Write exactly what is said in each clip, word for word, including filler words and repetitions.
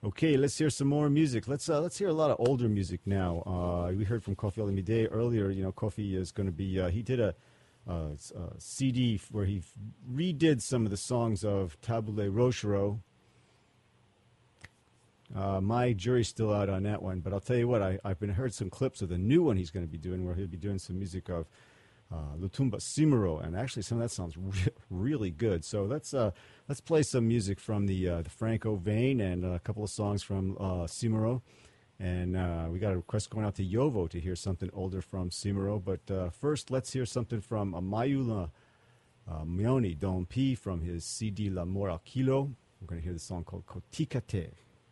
Okay, let's hear some more music. Let's uh, let's hear a lot of older music now. Uh, we heard from Kofi Olomide earlier. You know, Kofi is going to be. Uh, he did a, uh, a C D where he redid some of the songs of Tabule Roshiro. Uh, my jury's still out on that one, but I'll tell you what. I, I've been heard some clips of the new one he's going to be doing, where he'll be doing some music of uh, Lutumba Simuro, and actually some of that sounds re- really good. So let's uh, let's play some music from the uh, the Franco vein and a couple of songs from uh, Simuro. And uh, we got a request going out to Yovo to hear something older from Simuro. But uh, first, let's hear something from Amayula uh, Mioni Don P from his C D L'Amor al Kilo. We're going to hear the song called Kotikate.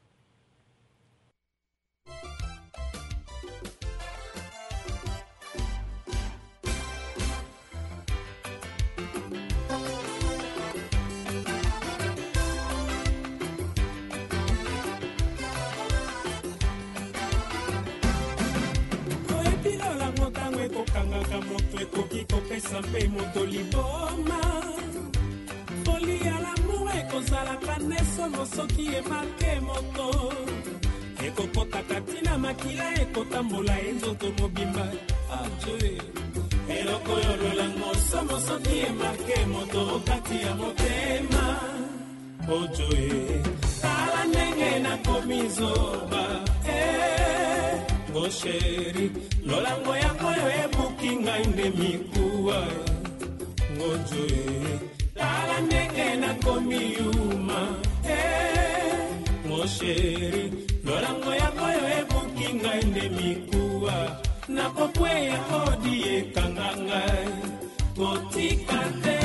Sampe moto liboma Foli ya l'amour ekozala kaneso mosoki e marke moto Ekopota katina makila ekotambola enzoto mobimba Ajoe Eloko yolola moso mosoki e marke moto Okati ya motema Ojoe Tala nenge na komizoba Eh Go sheri Lolango ya koyo ebuki ngai ndemikuwa Ngojoe Tala nenge na komiyuma Eh Ngo sheri Lolango ya koyo ebuki ngai ndemikuwa Nakopwe ya odi ekanga ngai Kotikate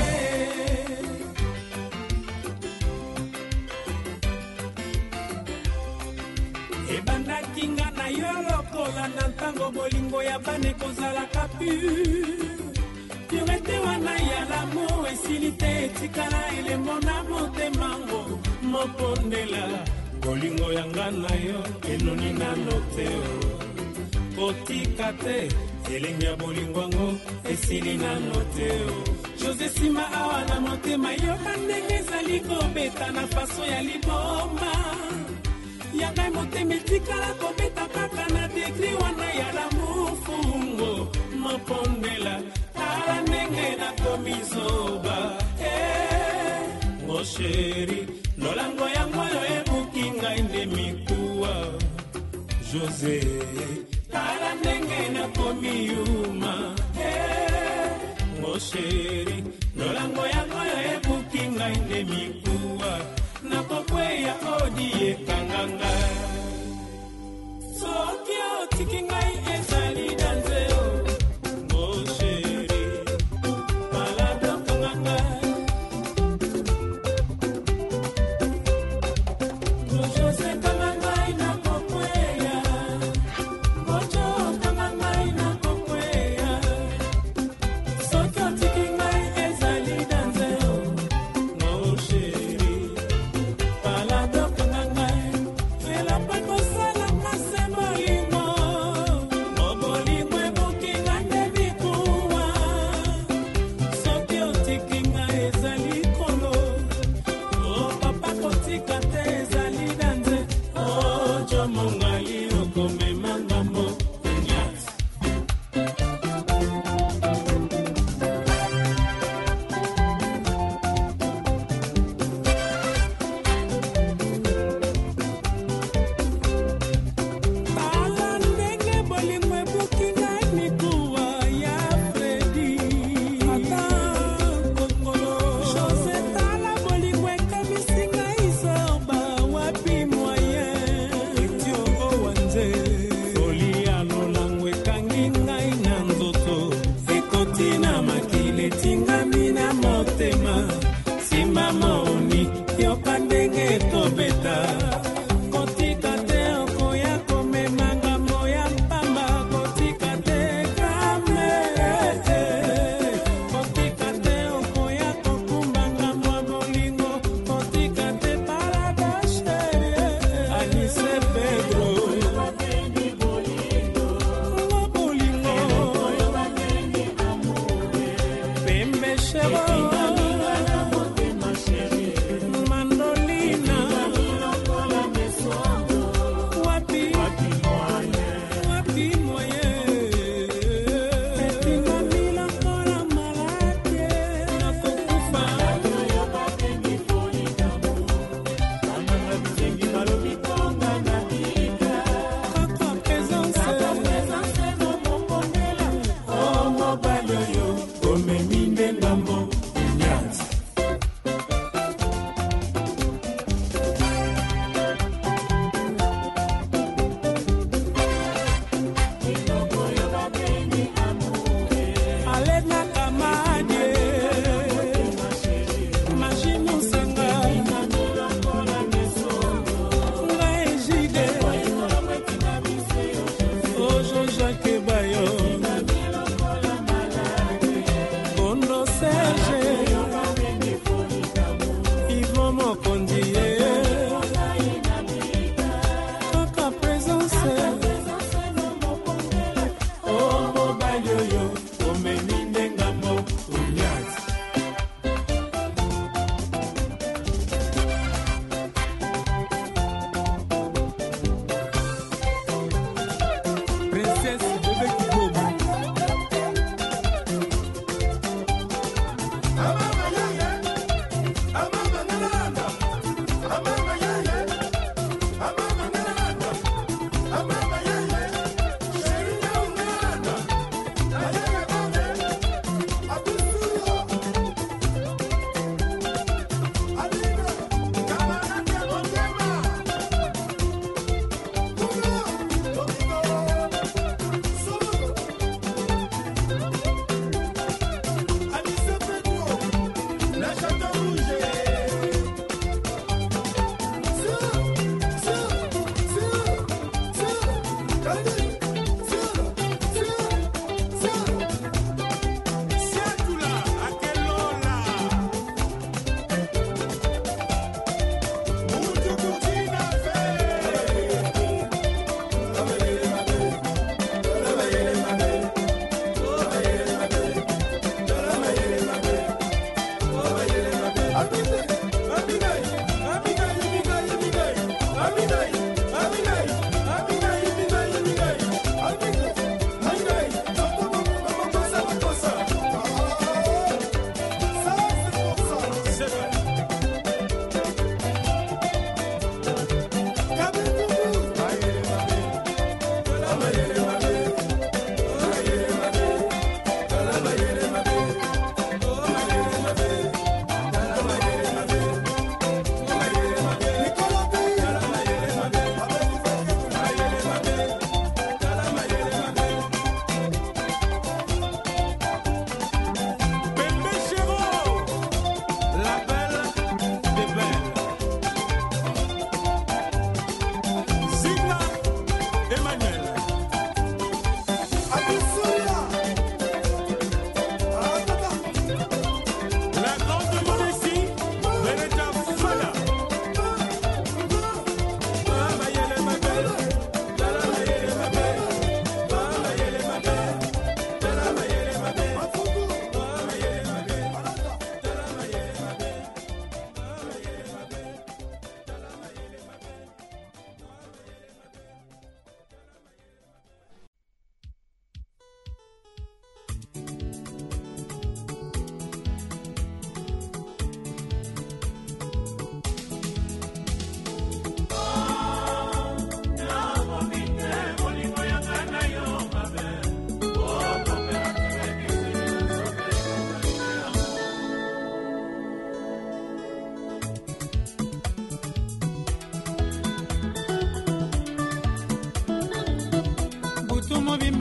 Ebanda kinga na yolo kola nantango bolingo ya bane kozala kapu Purete wana ya l'amour esilite etikala elembo na motemango mopondela Bolingo ya ngana yo enoni nano teo Kotikate elenge ya bolingo yango esili nano teo Jose sima awa na motema yo bandenge ezali kobeta na faso ya liboma Yakai motema tikala kobeta kaka na degri wana ya l'amour fungo mopondela Tala nenge na komizoba Eh, ngo sheri Lolango yango yo ebuki ngai ndemikuwa Jose Tala nenge na komiyuma Eh, ngo sheri Lolango yango yo ebuki ngai ndemikuwa Nakokwe ya odi ekanga ngai Sokyo tiki ngai ezali danzeo Ngo sheri Malado kanga ngai Jojo se kanga ngai nakokwe ya Ngojo kanga ngai nakokwe ya Sokyo tiki ngai ezali danzeo Ngo sheri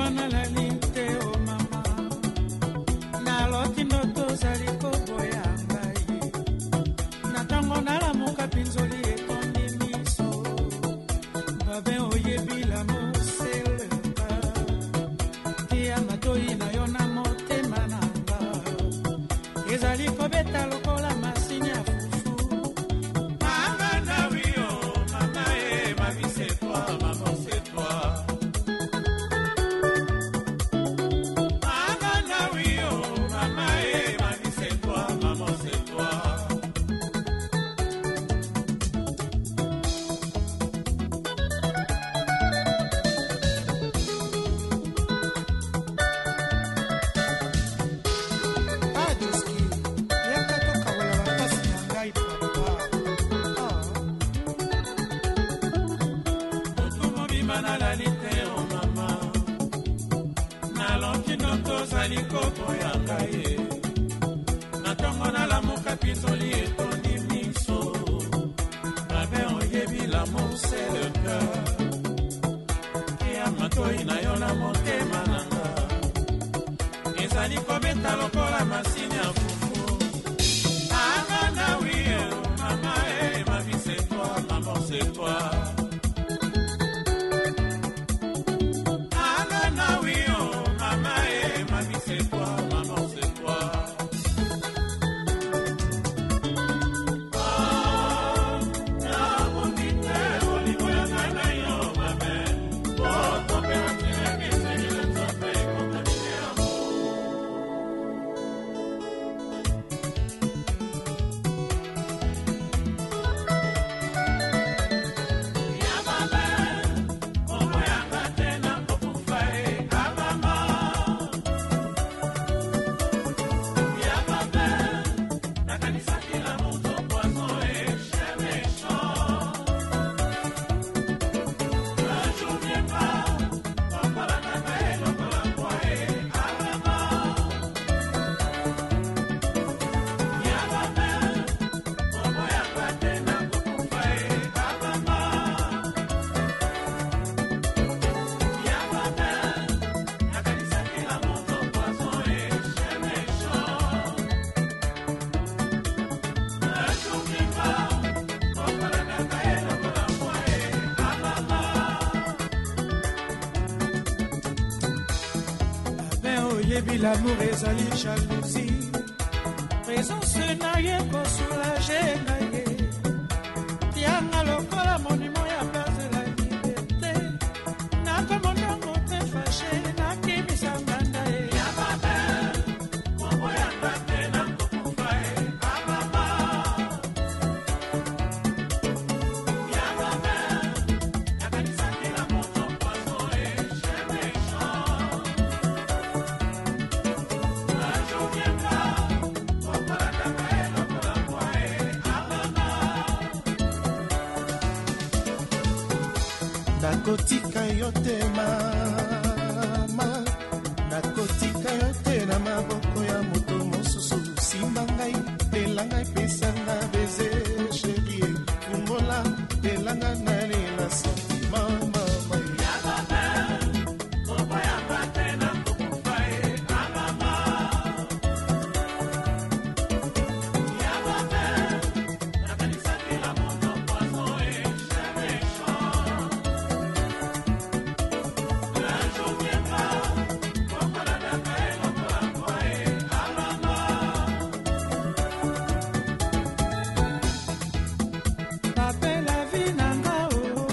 L'amour ezali jalousie, présence na ye kosoulage na ye, tianga lokola monument ya place de la liberté, nakomona mote fâché nakimisa nganda ye. Ya babe, kombo yanga te nakokufa ye, ababa. Ya babe, nakanisaki na moto poison ye, chez méchant. Nakotika yo te mama, nakotika yo te na maboko ya moto mosusu, simba ngai elanga pesa na beze chérie, fungola elanga na lela sentiment mama. Ya baba, kombo ya bate na kukufa ye, mama. Ya baba, nakanisaki la moto poison ye, chez méchant. Pape la vie nanga o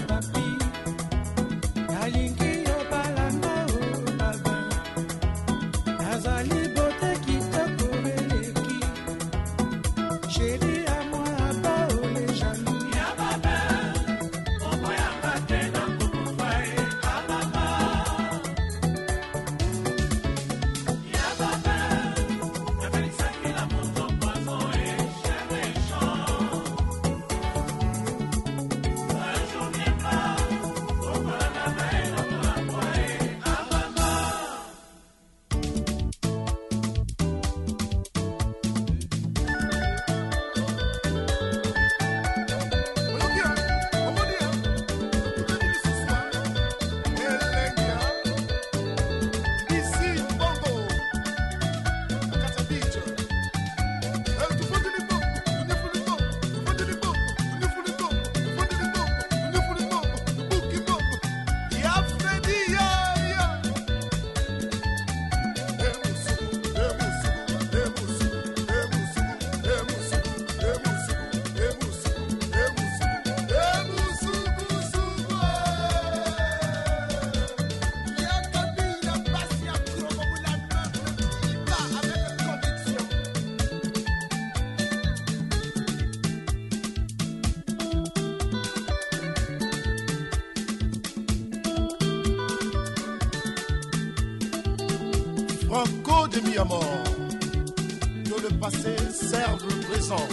Banco de mi amor. Que le passé serve le présent.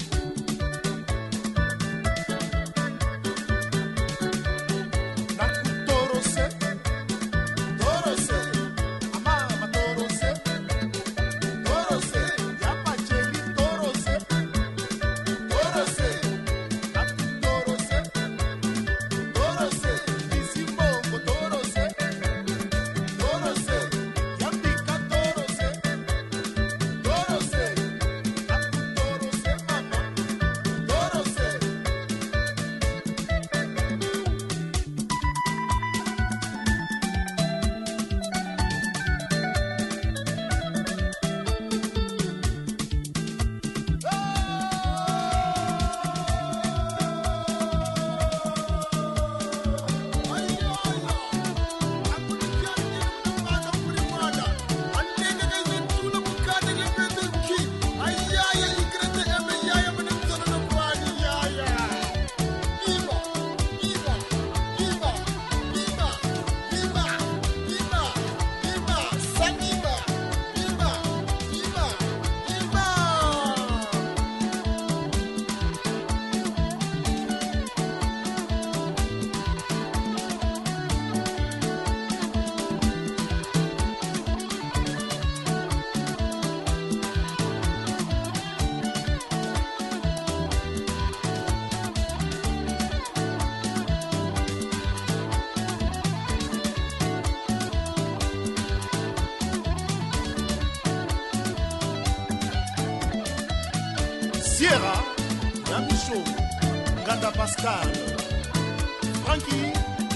Sierra, Yamicho, Ganda Pascal, Frankie.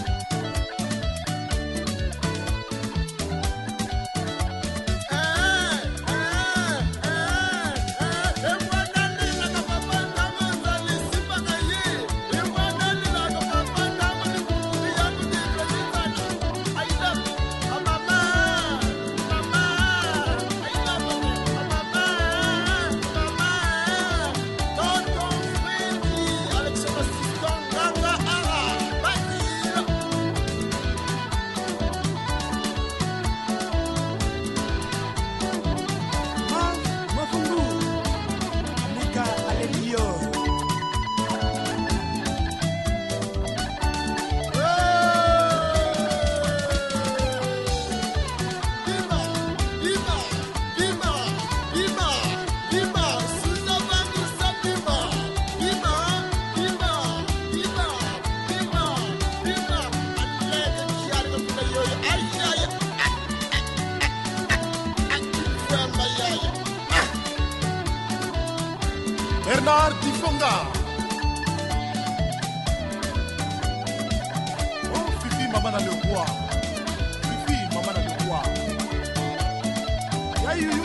Bernard Difonga. Oh, Fifi, maman a le roi. Fifi, maman a le roi. Y'a eu, eh?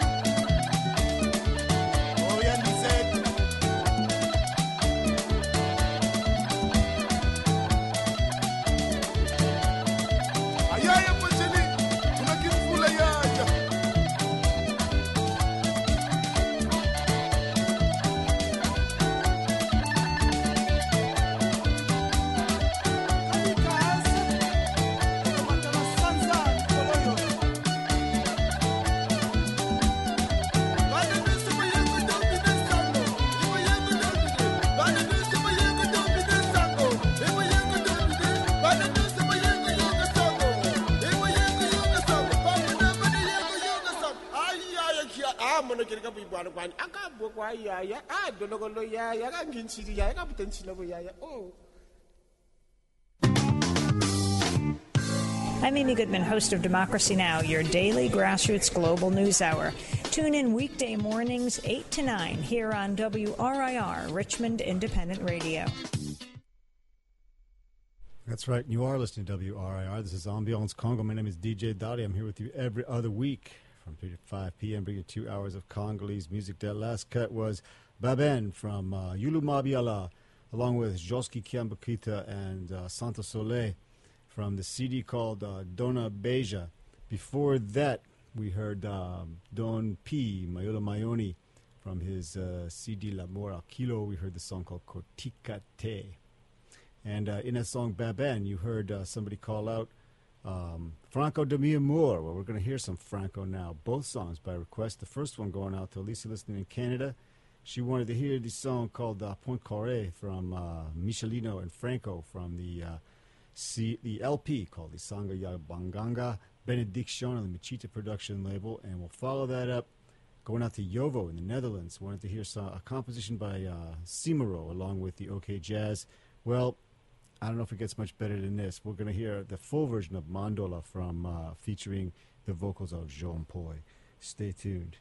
Oh, y'a Lisette. Aïe, aïe, mon chéri. On a qu'il fout la aïe. I'm Amy Goodman, host of Democracy Now!, your daily grassroots global news hour. Tune in weekday mornings eight to nine here on W R I R, Richmond Independent Radio. That's right. You are listening to W R I R. This is Ambiance Congo. My name is D J Dottie. I'm here with you every other week from three to five p.m. bringing two hours of Congolese music. That last cut was Baben from uh, Yulu Mabiala, along with Joski Kiambakita and uh, Santa Soleil from the C D called uh, Dona Beja. Before that, we heard um, Don P, Mayola Mayoni, from his uh, C D L'Amour al Kilo. We heard the song called Kotika Te. And uh, in that song, Baben, you heard uh, somebody call out Um, Franco de Mi Amor. Well, we're going to hear some Franco now. Both songs by request. The first one going out to Lisa listening in Canada. She wanted to hear the song called uh, Point Carré from uh, Michelino and Franco from the uh, C- the L P called the Sanga Ya Banganga Benediction on the Machita production label. And we'll follow that up going out to Jovo in the Netherlands. Wanted to hear some, a composition by uh, Simero along with the OK Jazz. Well, I don't know if it gets much better than this. We're going to hear the full version of Mandola from uh, featuring the vocals of Jean Paul. Stay tuned.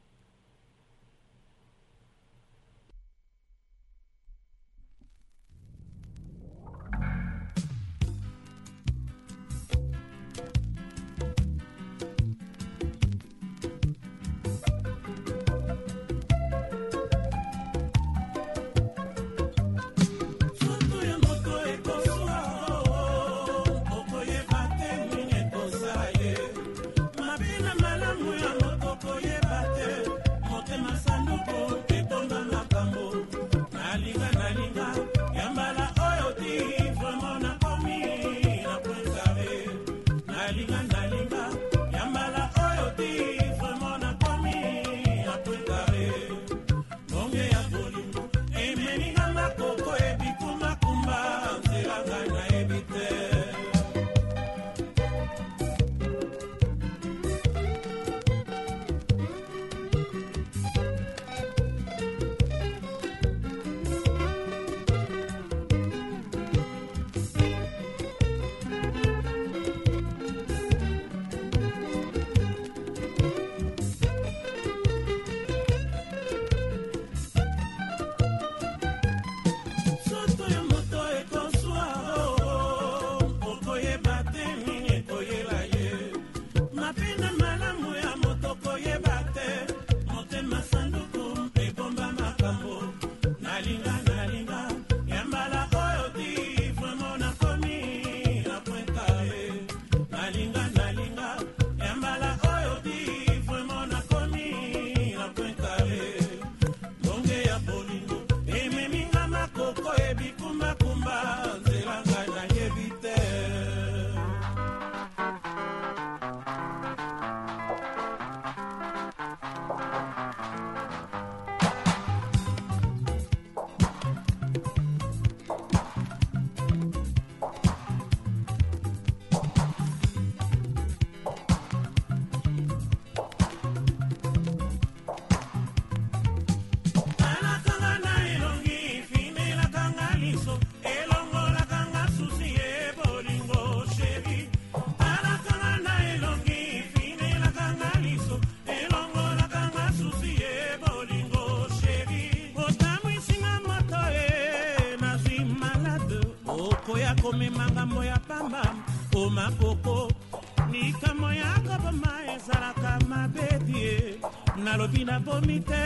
Nalobina bomite,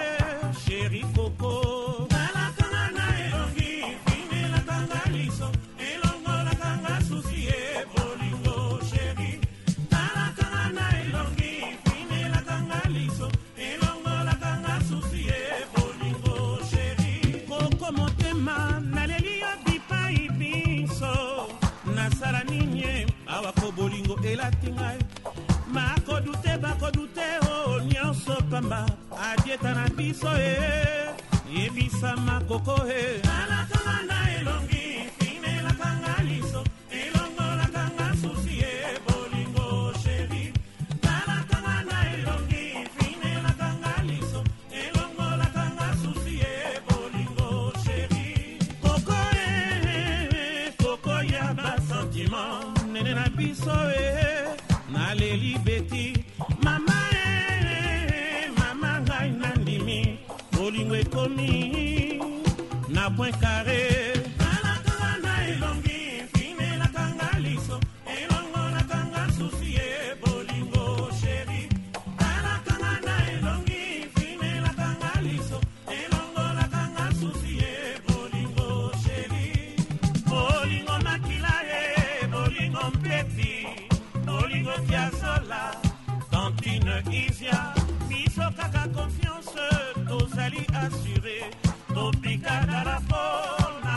chéri Coco. Nalakanga na elongi, fine la kanga liso, elongo la kanga susi e bolingo, chéri. Nalakanga na elongi, fine la kanga liso, elongo la kanga susi e bolingo, chéri. Coco motema, naleli bipa ibiso, nasara ninye, awako bolingo elatingai. Mako dute, bako dute, oh, nyonso pamba, adieta na biso, eh, yebisa makoko, eh. Nalakanga na elongi, fine la kanga liso, elongo la kanga susi, eh, bolingo, chéri. Nalakanga na elongi, fine la kanga liso, elongo la kanga susi, eh, bolingo, chéri. Koko, eh, koko ya ba sentiment, nene na biso, eh. Naleli beti mama eh mama ngai nandimi bolingo ekomi na point carré nalakanga na elongi fine la kanga liso elongo la kanga susi e bolingo chéri nalakanga na elongi fine la kanga liso elongo la kanga susi e bolingo chéri bolingo makila e bolingo mpeti bolingo tiazola tantine isia biso kaka confiance tozali assuré topika na la fona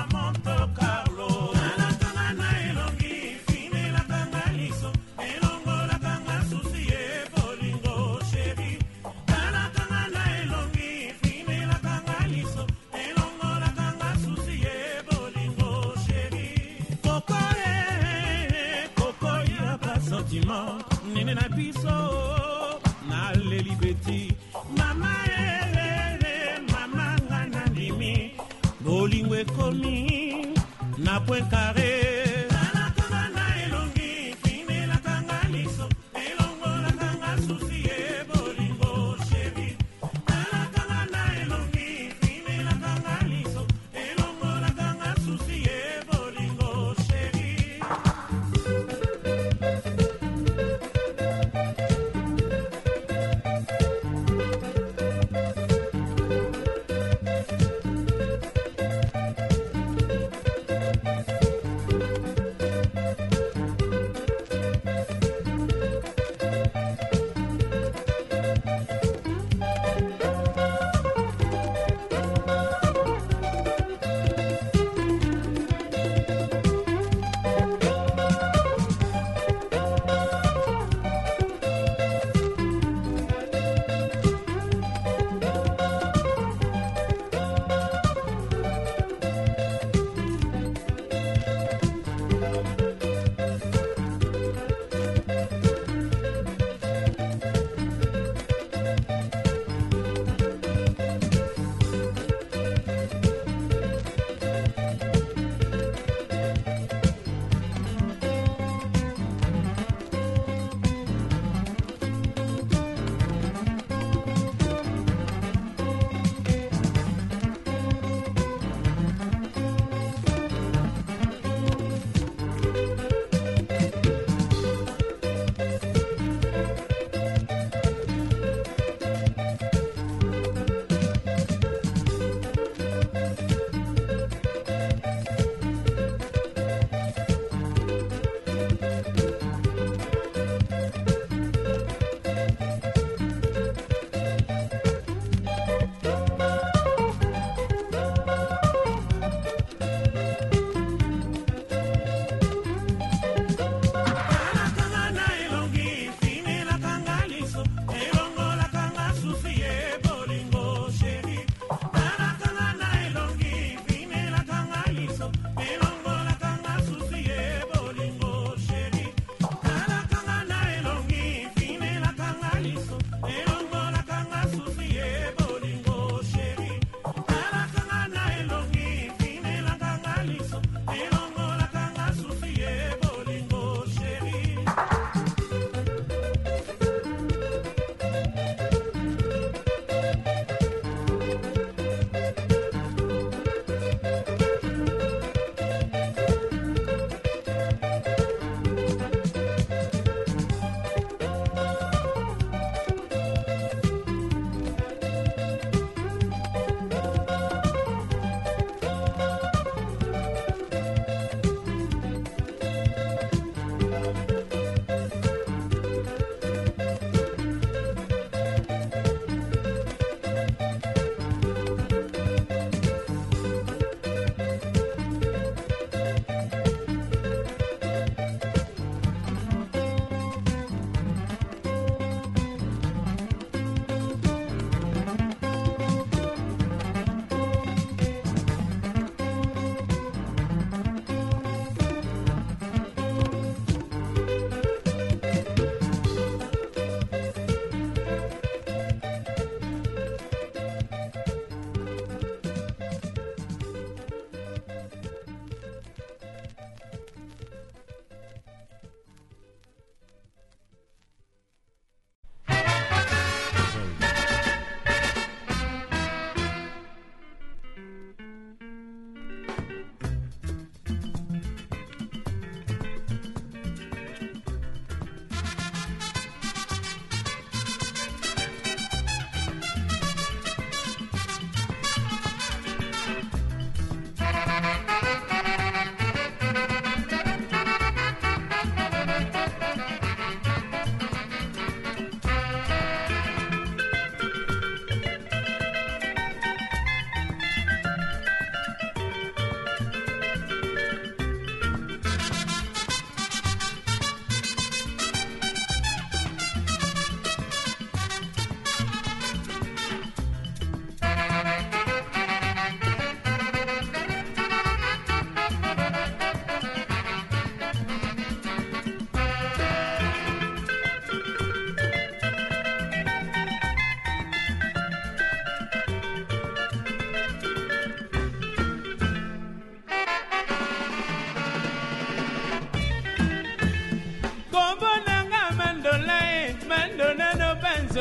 sentiment nene na biso na leli beti mama ele mama ngana ndimi bolingo ekomi na point carré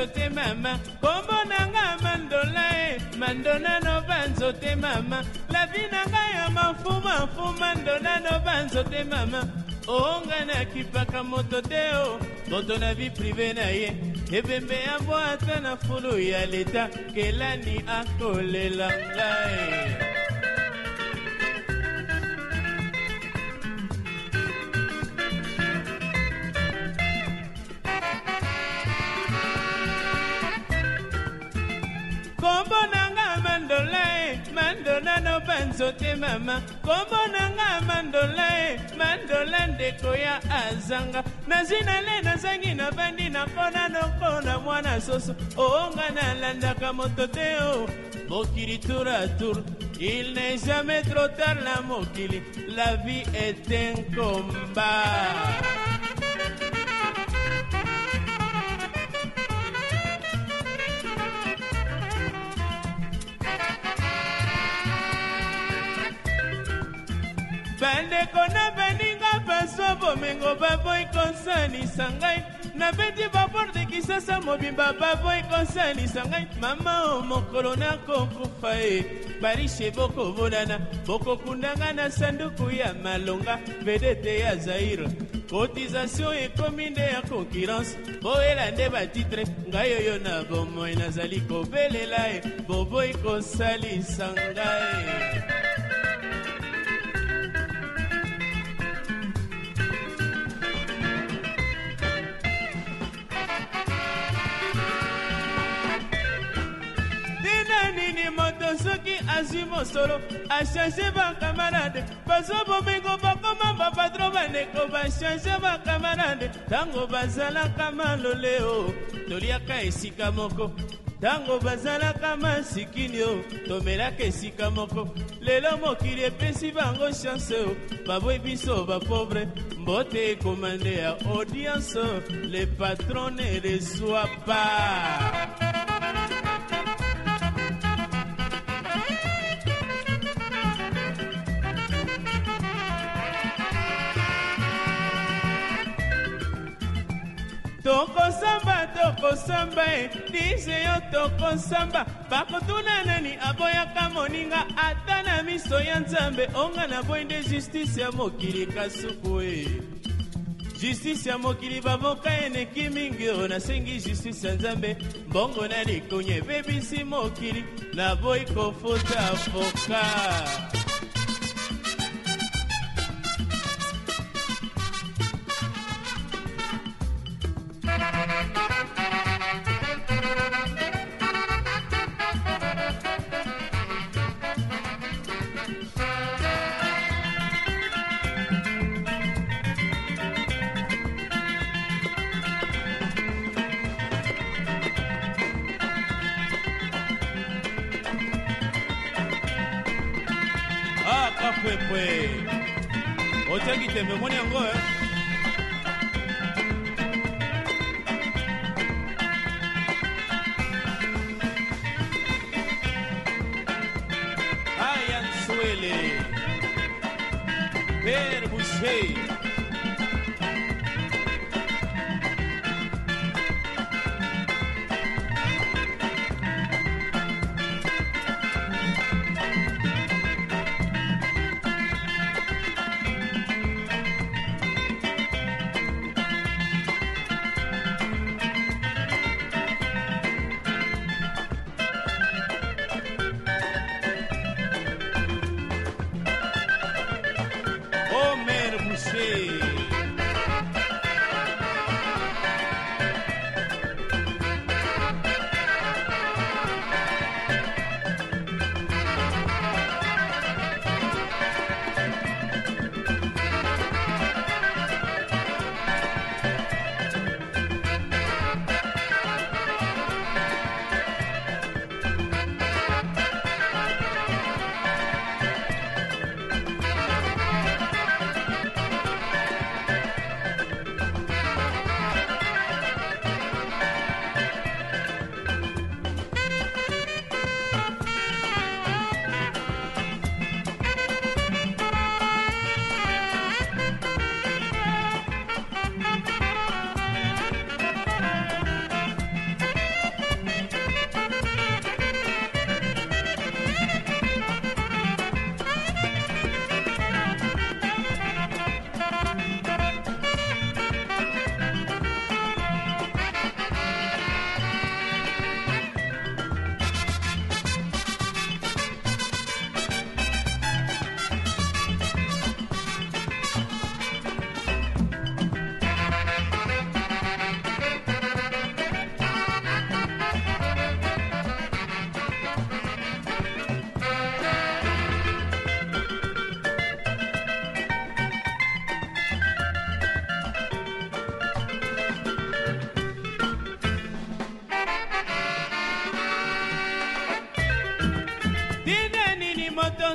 banzote mama kombo nanga mandola e mandona no banzote mama la vie nanga ya mafuma fuma ndona no banzote mama onga na kipaka moto teo moto na vie prive na ye ebembe ya bwata na fulu ya leta kelani akolela ngai kombo nanga mandola e mandona no banzote mama kombo nanga mandola e mandola ndeko ya azanga nazina le nazangi na bandi na kona nokona mwana soso onga nalandaka moto teo mokili tour à tour il n'est jamais trop tard la mokili la vie est un combat. bandeko na baninga baso bomengo baboyi kosanisa ngai nabeti baporte kisasa mobimba baboyi kosanisa ngai mama o mokolo nakokufa e barishe bokobolana bokokundanga na sanduku ya malonga vedete ya zaire cotisation ekomi nde ya concurrence boyela nde batitre ngai oyo na bomoi nazali kobelela e boboyi kosalisa ngai soki azwi mosolo achange bakamarade bazo bomengo bakoma bapatro bandeko bachange bakamarade ntango bazalaka malole o toliaka esika moko ntango bazalaka masikini o tomelaka esika moko lelo mokili epesi bango chance o baboyi biso bapauvre mbote ekomande ya audience le patron ne reçoit pas. Tokosamba tokosamba e dize yo tokosamba bakotuna nani aboyaka moninga ata na miso ya nzambe onga na boyi nde justice ya mokili kasuku e justice ya mokili baboka eneki mingi o nasengi justice ya nzambe mbongo na likonye bebisi mokili na boyi kofuta foka. Pwe otaki tembe moni yango eh Ayan Swele Père Boucher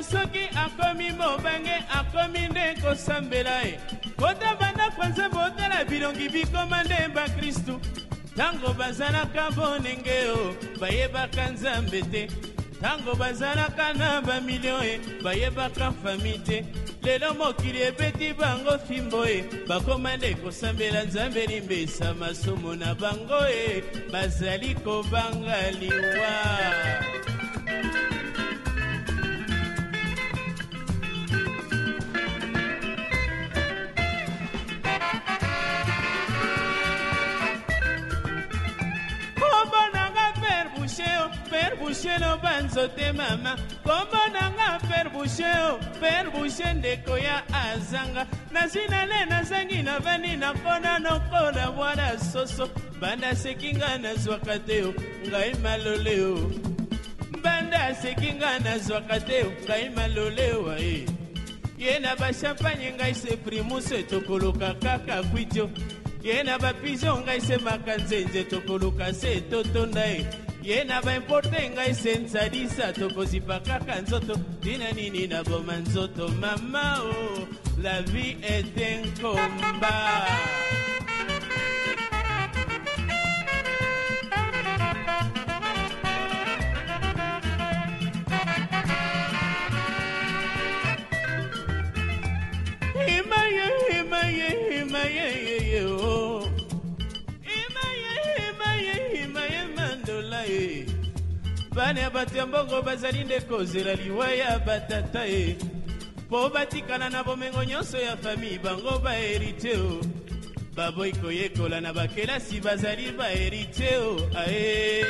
moto soki akomi mobange akomi nde kosambela ye kota banda kwanza botala bilongi bikoma nde bakristu tango bazalaka bonenge o bayebaka nzambe te tango bazalaka na bamilio e bayebaka fami te lelo mokili ebeti bango fimbo e bakoma nde kosambela nzambe limbesa masumu na bango e bazali kobanga liwa. Père Boucher no banzo te mama kombo nanga Père Boucher Père Boucher ndeko ya azanga nazina le nazangi na vani na kona nokola bwana soso banda sekinga na zwakateo ngai maloleo banda sekinga na zwakateo ngai maloleo ai yena ba champagne ngai se primus tokoloka kaka kwitio yena ba pigeon ngai se makanzenze tokoloka se totonda e yena ba importe ngai se nsadisa tokozipa kaka nzoto dina nini na boma nzoto mama oh la vie est un combat. Imaye imaye imaye oh bane batia mbongo bazali nde kozela liwa ya batata e po batikana na bomengo nyonso ya fami bango baherite o baboyi koyekola na bakelasi bazali baherite o ae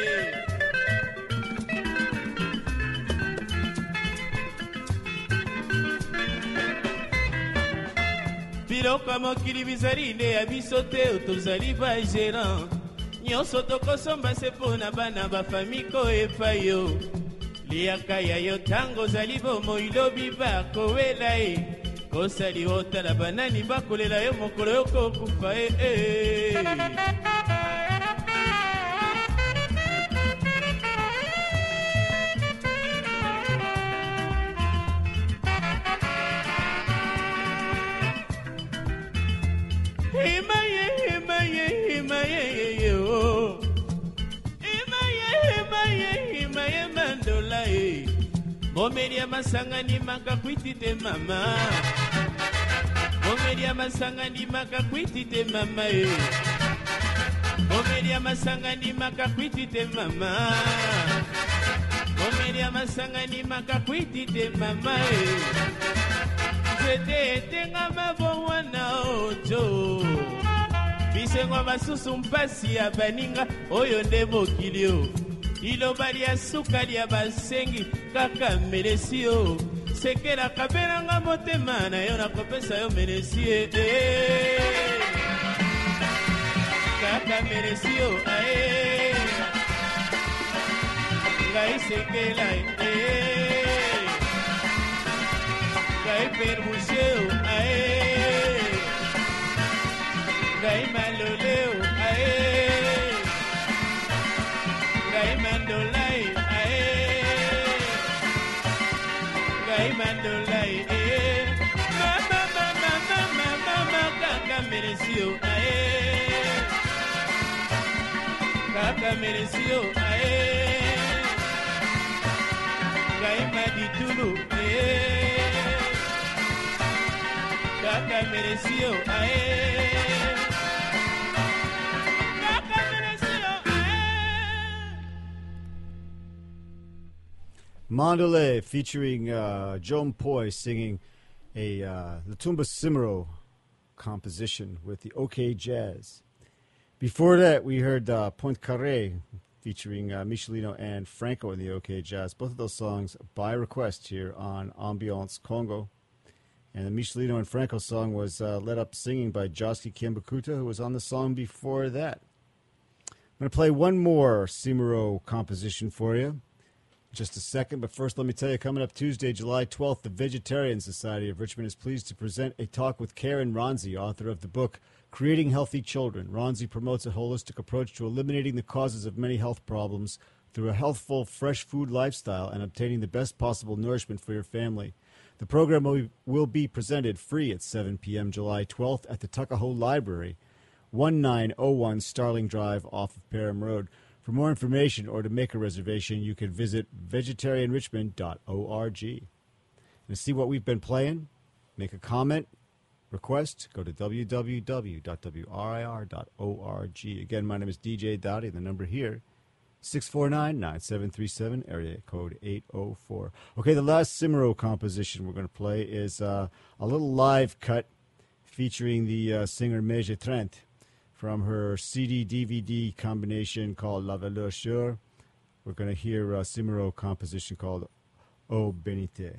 biloko mokili bizali nde ya biso te o tozali bagérant nyonso tokosomba se mpona bana bafami koepa yo liaka ya yo ntango ozali bomoi lobi bakowela ye kosali otala banani bakolela yo mokolo yo kokufa e e Imaye, imaye, imaye, oh. Imaye, imaye, imaye, mandola, eh. Momelia masanga ni maka kwitite mama. Momelia masanga ni maka kwitite mama, eh. Momelia masanga ni maka kwitite mama. Momelia masanga ni maka kwitite mama, eh. Zete tenga mabwana ojo bisengo basusu mpasi ya baninga oyo nde mokili o iloba lya suka lya basengi kaka melesi o sekela kabelanga motema na yo nakopesa yo melesi e kaka melesi o ae ngai sekela e ngai Père Boucher ae ngai maloleo ae ngai mandolai ae ngai mandolai e mama mama mama mama kaka meresio ae kaka meresio ae ngai maditulu e kaka meresio ae kaka meresio ae. Mandolay featuring uh, Joan Poi singing a uh, Lutumba Simero composition with the OK Jazz. Before that, we heard uh, Point Carré featuring uh, Michelino and Franco in the OK Jazz. Both of those songs by request here on Ambiance Congo. And the Michelino and Franco song was uh, led up singing by Joski Kiambakuta, who was on the song before that. I'm going to play one more Simero composition for you in just a second. But first, let me tell you, coming up Tuesday, July twelfth, the Vegetarian Society of Richmond is pleased to present a talk with Karen Ronzi, author of the book Creating Healthy Children. Ronzi promotes a holistic approach to eliminating the causes of many health problems through a healthful, fresh food lifestyle and obtaining the best possible nourishment for your family. The program will, will be presented free at seven p.m. July twelfth at the Tuckahoe Library, nineteen oh one Starling Drive off of Parham Road. For more information or to make a reservation, you can visit vegetarian richmond dot org. And to see what we've been playing, make a comment, request, go to w w w dot w r i r dot org. Again, my name is D J Dowdy. The number here, six four nine, nine seven three seven, area code eight oh four. Okay, the last Cimarron composition we're going to play is uh, a little live cut featuring the uh, singer Meje Trent from her C D D V D combination called La Valeur Sûre. We're going to hear a Cimarron composition called O Benite.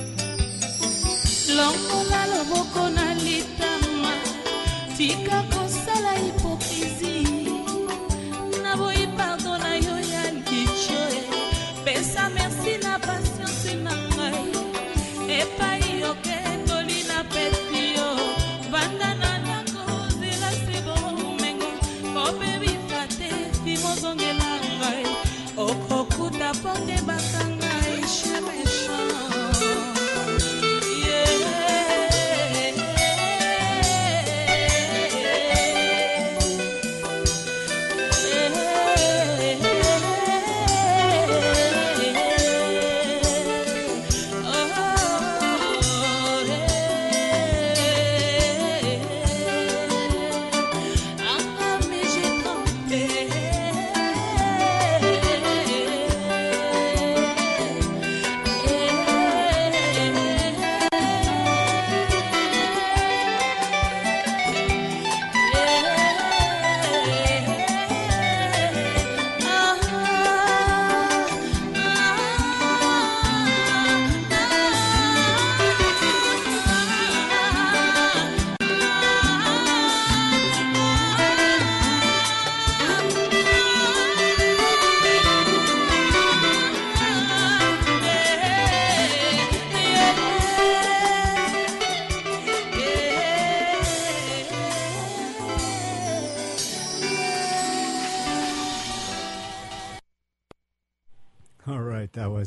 longola loboko na litama tika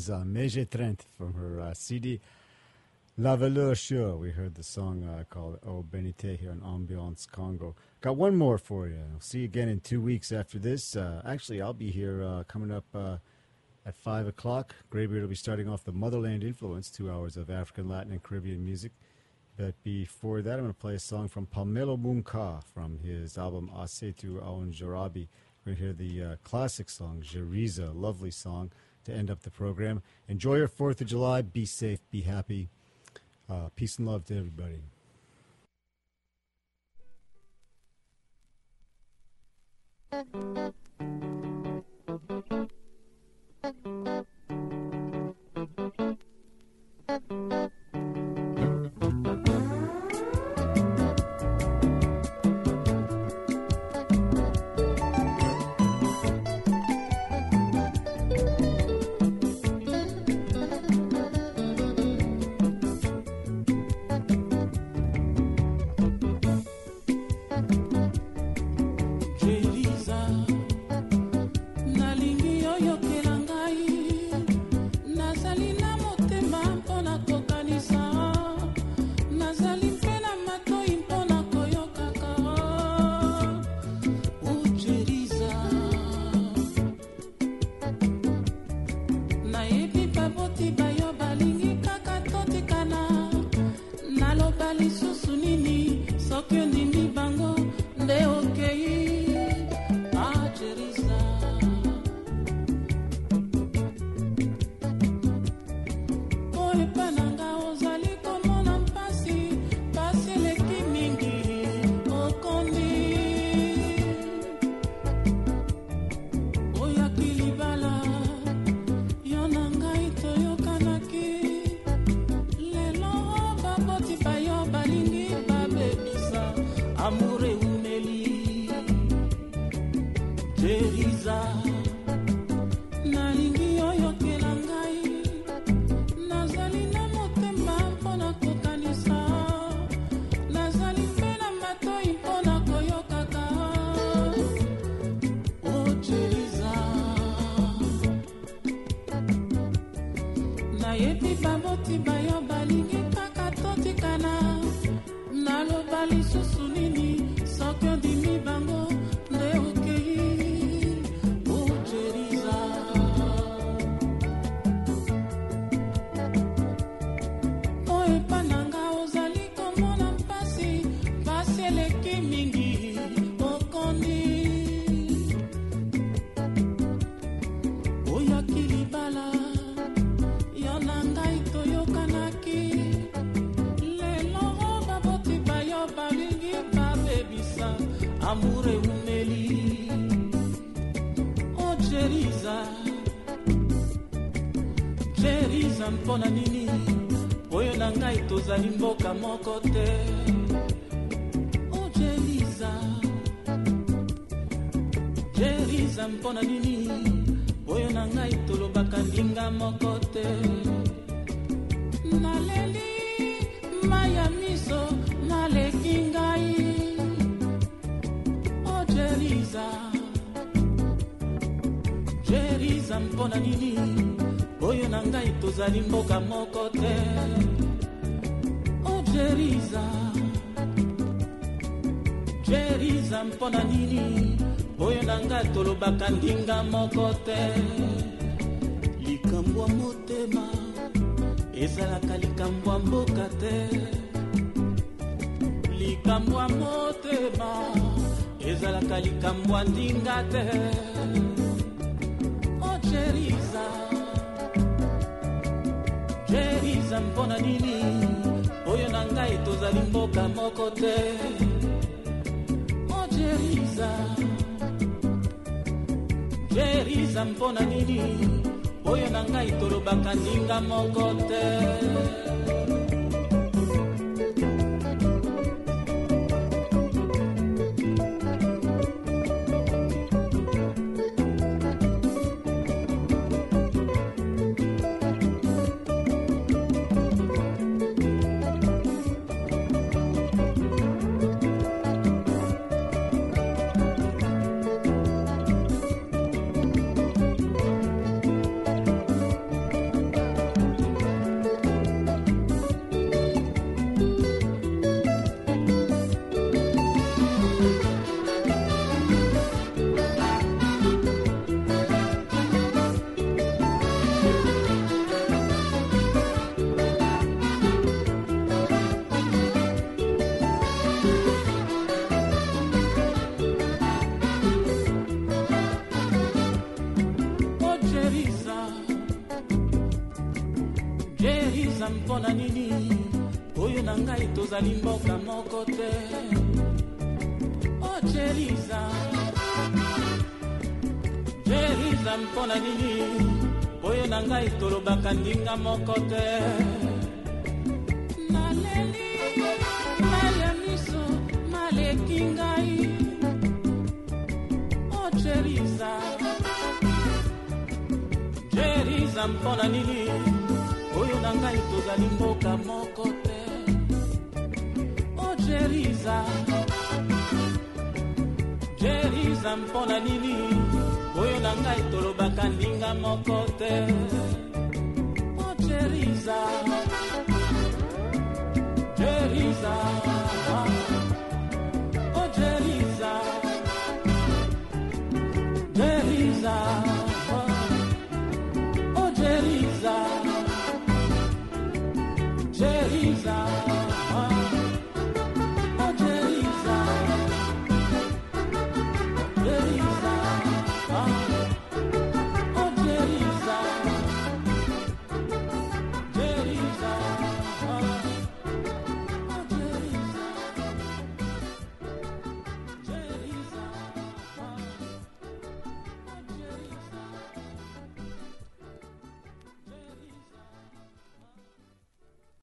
was uh, Meje Trent from her uh, C D La Valeur Sûre. We heard the song uh, called Oh Benite here on Ambiance Congo. Got one more for you. I'll see you again in two weeks after this. Uh, actually, I'll be here uh, coming up uh, at five o'clock. Greybeard will be starting off the Motherland Influence, two hours of African, Latin, and Caribbean music. But before that, I'm going to play a song from Palmelo Munka from his album Asetu Aoun Jarabi. We're going to hear the uh, classic song, Jeriza, lovely song to end up the program. Enjoy your fourth of July. Be safe. Be happy. Uh, peace and love to everybody. mpona nini oyo na ngai tozali mboka moko te o Jeriza Jeriza mpona nini oyo na ngai tolobaka ndinga moko te naleli maya miso naleki ngai o Jeriza Jeriza mpona nini oyo na ngai tozali mboka moko te o Jeriza Jeriza mpona nini oyo na ngai tolobaka ndinga moko te likambo ya motema ezalaka likambo ya mboka te likambo ya motema ezalaka likambo ya ndinga te o Jeriza Jeriza mpona nini oyo na ngai tozali mboka moko te o Jeriza Jeriza mpona nini oyo na ngai tolobaka ndinga moko te Jeriza mpona nini oyo na ngai tozali mboka moko te. Oh Jeriza, Jeriza mpona nini oyo na ngai tolobaka ndinga moko te. Naleli male miso maleki ngai. Oh Jeriza, Jeriza mpona nini oyo na ngai tozali mboka moko te. Oh Jeriza, Jeriza mpona nini oyo na ngai tolobaka ndinga moko te. Oh Jeriza, Jeriza, oh Jeriza, Jeriza, oh Jeriza, Jeriza.